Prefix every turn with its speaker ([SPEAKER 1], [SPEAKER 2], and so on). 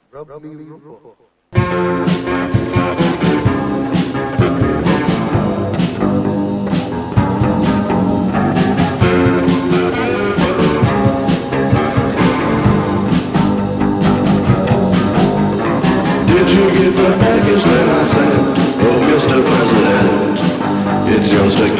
[SPEAKER 1] Rubly Rubble.
[SPEAKER 2] Did you get the package that I sent? Oh, Mr. President, it's yours to